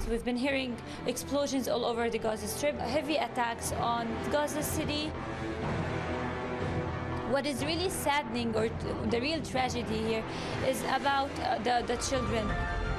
We've been hearing explosions all over the Gaza Strip, heavy attacks on Gaza City. What is really saddening, or the real tragedy here, is about the children.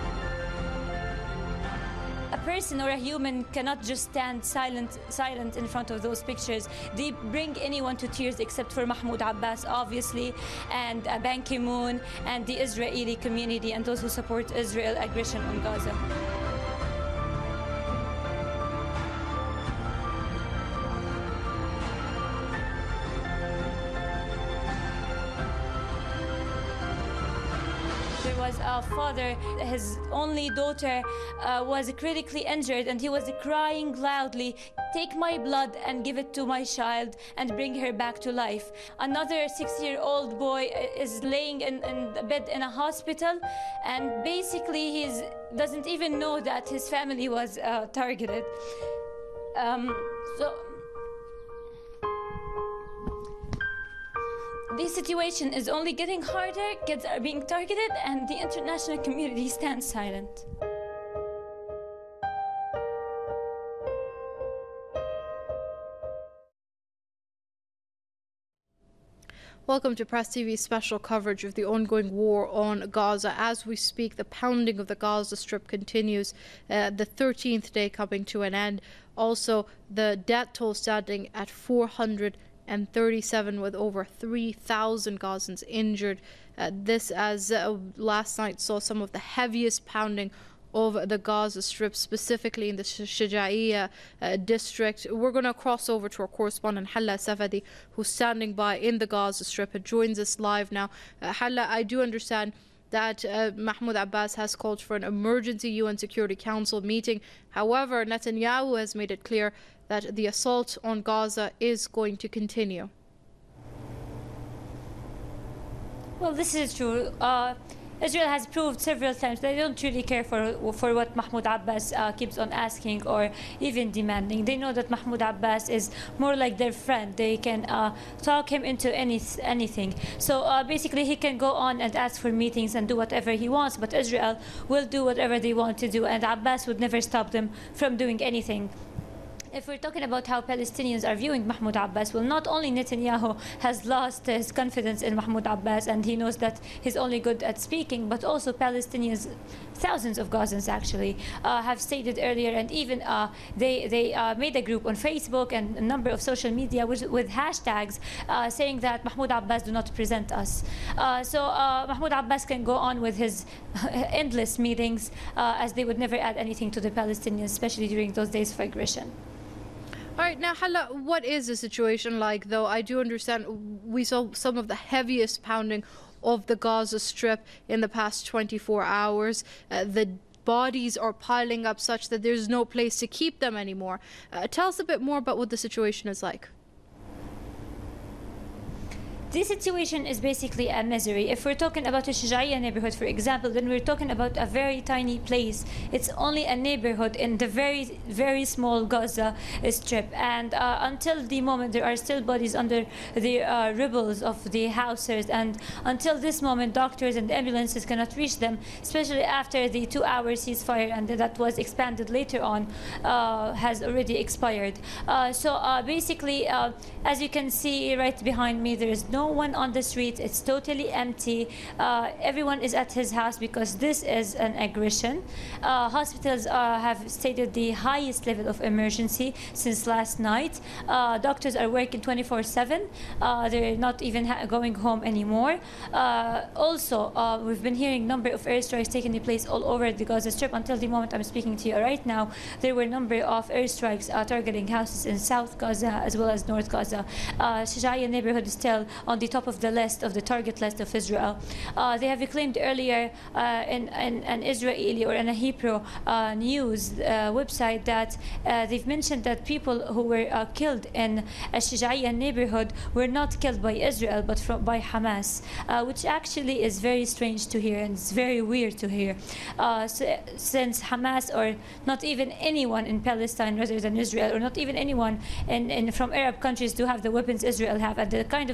A person or a human cannot just stand silent in front of those pictures. They bring anyone to tears except for Mahmoud Abbas, obviously, and Ban Ki-moon, and the Israeli community, and those who support Israel aggression on Gaza. There was a father, his only daughter was critically injured, and he was crying loudly, "Take my blood and give it to my child and bring her back to life." Another 6-year-old boy is laying in bed in a hospital, and basically he doesn't even know that his family was targeted. The situation is only getting harder, kids are being targeted, and the international community stands silent. Welcome to Press TV's special coverage of the ongoing war on Gaza. As we speak, the pounding of the Gaza Strip continues, the 13th day coming to an end. Also, the death toll standing at 437, with over 3,000 Gazans injured. This as last night saw some of the heaviest pounding of the Gaza Strip, specifically in the Shuja'iyya district. We're going to cross over to our correspondent Hala Safadi, who's standing by in the Gaza Strip and joins us live now. Hala, I do understand that Mahmoud Abbas has called for an emergency UN Security Council meeting. However, Netanyahu has made it clear that the assault on Gaza is going to continue. Well, this is true. Israel has proved several times they don't really care for what Mahmoud Abbas keeps on asking or even demanding. They know that Mahmoud Abbas is more like their friend. They can talk him into anything. So basically he can go on and ask for meetings and do whatever he wants, but Israel will do whatever they want to do, and Abbas would never stop them from doing anything. If we're talking about how Palestinians are viewing Mahmoud Abbas, well, not only Netanyahu has lost his confidence in Mahmoud Abbas and he knows that he's only good at speaking, but also Palestinians, thousands of Gazans actually, have stated earlier, and even they made a group on Facebook and a number of social media with hashtags saying that Mahmoud Abbas do not present us. So Mahmoud Abbas can go on with his endless meetings as they would never add anything to the Palestinians, especially during those days of aggression. All right, now, Hala, what is the situation like, though? I do understand we saw some of the heaviest pounding of the Gaza Strip in the past 24 hours. The bodies are piling up such that there's no place to keep them anymore. Tell us a bit more about what the situation is like. This situation is basically a misery. If we're talking about a Shuja'iyya neighborhood, for example, then we're talking about a very tiny place. It's only a neighborhood in the very, very small Gaza Strip. And until the moment, there are still bodies under the rubbles of the houses. And until this moment, doctors and ambulances cannot reach them, especially after the 2-hour ceasefire, and that was expanded later on, has already expired. So basically, as you can see right behind me, there is no one on the street. It's totally empty. Everyone is at his house because this is an aggression. Hospitals have stated the highest level of emergency since last night. Doctors are working 24/7. They're not even going home anymore. Also, we've been hearing a number of airstrikes taking place all over the Gaza Strip. Until the moment I'm speaking to you right now, there were a number of airstrikes targeting houses in South Gaza as well as North Gaza. Shuja'iyya neighborhood is still on the top of the list, of the target list of Israel. They have claimed earlier in an Israeli or in a Hebrew news website that they've mentioned that people who were killed in a Shuja'iyya neighborhood were not killed by Israel but by Hamas, which actually is very strange to hear, and it's very weird to hear, since Hamas, or not even anyone in Palestine rather than Israel, or not even anyone from Arab countries do have the weapons Israel have, and the kind of destruction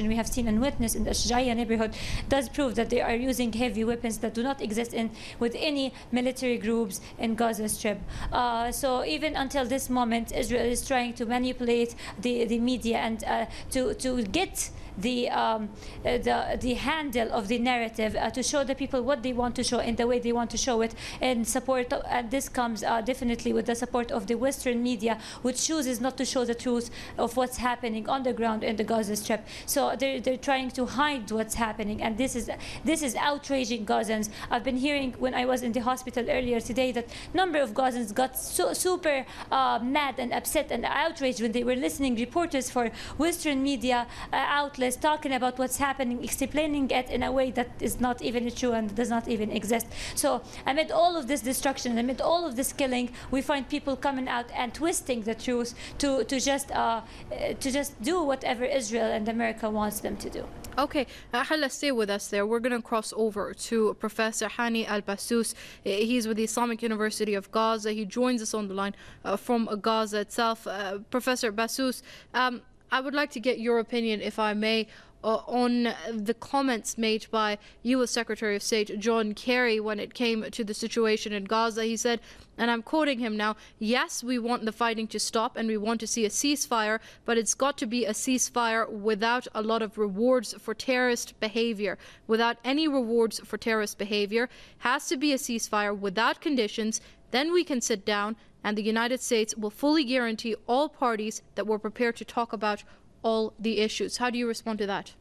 destruction we have seen and witnessed in the Shujaiya neighborhood does prove that they are using heavy weapons that do not exist with any military groups in Gaza Strip. So even until this moment, Israel is trying to manipulate the media and to get the handle of the narrative to show the people what they want to show in the way they want to show it, and this comes definitely with the support of the Western media, which chooses not to show the truth of what's happening on the ground in the Gaza Strip. So they're trying to hide what's happening, and this is outraging Gazans. I've been hearing when I was in the hospital earlier today that number of Gazans got super mad and upset and outraged when they were listening reporters for Western media outlets talking about what's happening, explaining it in a way that is not even true and does not even exist. So amid all of this destruction, amid all of this killing, we find people coming out and twisting the truth to just do whatever Israel and America wants them to do. Okay, Hala, stay with us there. We're going to cross over to Professor Hani Al-Bassous. He's with the Islamic University of Gaza. He joins us on the line from Gaza itself. Professor Bassous, I would like to get your opinion, if I may, on the comments made by U.S. Secretary of State John Kerry when it came to the situation in Gaza. He said, and I'm quoting him now, "Yes, we want the fighting to stop and we want to see a ceasefire, but it's got to be a ceasefire without a lot of rewards for terrorist behavior. Without any rewards for terrorist behavior. Has to be a ceasefire without conditions. Then we can sit down and the United States will fully guarantee all parties that we're prepared to talk about all the issues." How do you respond to that?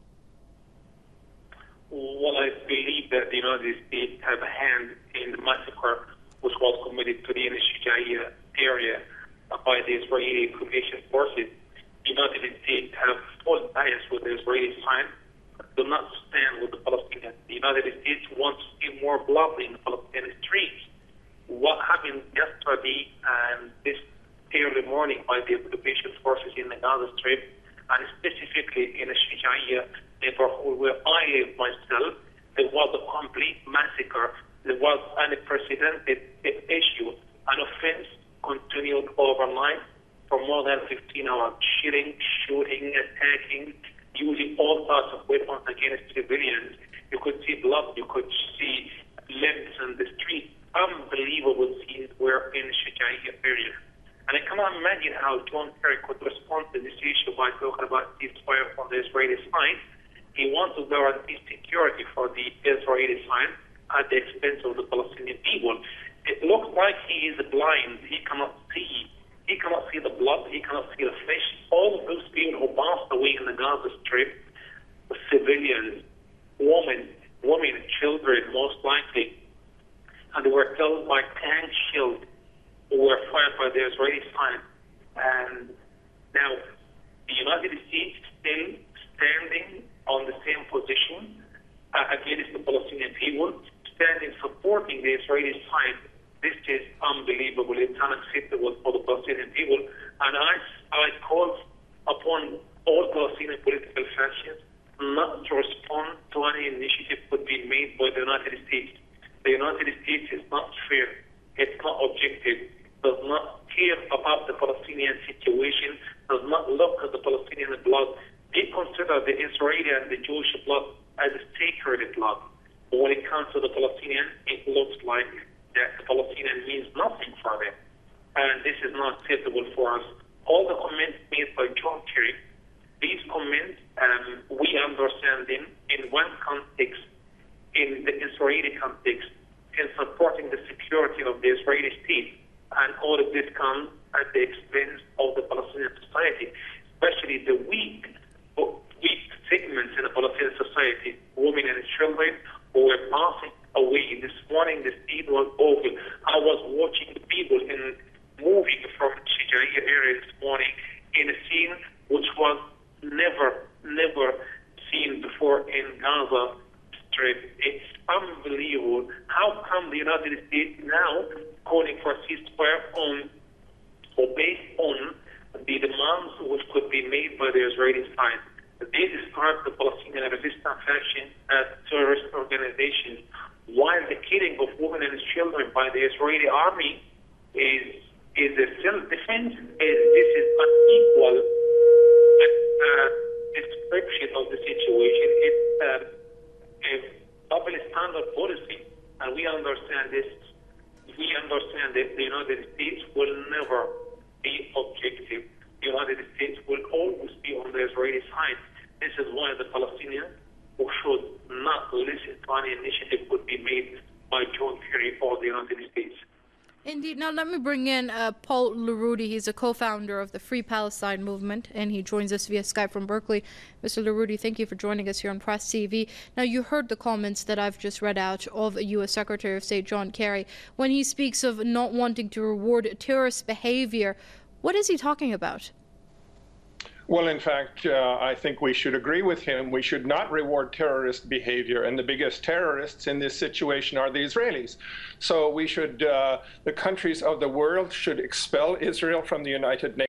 Well, I believe that the United States have a hand in the massacre which was committed to the Shujaiya area by the Israeli occupation forces. The United States have full bias with the Israeli side, but do not stand with the Palestinians. The United States wants to see more blood in the Palestinian streets. What happened yesterday and this early morning by the occupation forces in the Gaza Strip, and specifically in the Shujaiya neighborhood where I live myself, there was a complete massacre. There was an unprecedented issue. An offense continued overnight for more than 15 hours, shooting, attacking, using all sorts of weapons against civilians. You could see blood, you could see limbs in the street. Unbelievable scenes were in the Shujaiya area. And I cannot imagine how John Kerry could respond to this issue by talking about ceasefire from the Israeli side. He wants to guarantee security for the Israeli side at the expense of the Palestinian people. It looks like he is blind. He cannot see. He cannot see the blood. He cannot see the flesh. All of those people who passed away in the Gaza Strip, civilians, women, children, most likely, and they were killed by tank shells were fired by the Israeli side. And now the United States still standing on the same position against the Palestinian people, standing supporting the Israeli side. This is unbelievable. It's unacceptable for the Palestinian people. And I call upon all Palestinian political factions not to respond to any initiative could be made by the United States. The United States is not fair. It's not objective. Does not care about the Palestinian situation, does not look at the Palestinian blood. They consider the Israeli and the Jewish blood as a sacred blood. But when it comes to the Palestinian, it looks like that the Palestinian means nothing for them. And this is not acceptable for us. All the comments made by John Kerry, these comments, we understand them in one context, in the Israeli context, in supporting the security of the Israeli state. And all of this comes at the expense of the Palestinian society, especially the weak segments in the Palestinian society, women and children who were passing away. This morning, the scene was awful. I was watching the people moving from Shujaiya area this morning in a scene which was never seen before in Gaza Strip. It's unbelievable. How come the United States now calling for a ceasefire based on the demands which could be made by the Israeli side? They describe the Palestinian resistance faction as terrorist organizations, while the killing of women and children by the Israeli army is a self-defense. This is unequal. description of the situation. It's a double standard policy, and we understand this. We understand that the United States will never be objective. The United States will always be on the Israeli side. This is why the Palestinians who should not listen to any initiative could be made by John Kerry or the United States. Indeed. Now let me bring in Paul Larudi. He's a co-founder of the Free Palestine Movement, and he joins us via Skype from Berkeley. Mr. Larudi, thank you for joining us here on Press TV. Now, you heard the comments that I've just read out of U.S. Secretary of State John Kerry. When he speaks of not wanting to reward terrorist behavior, what is he talking about? Well, in fact, I think we should agree with him. We should not reward terrorist behavior, and the biggest terrorists in this situation are the Israelis. So we should, the countries of the world should expel Israel from the United Nations.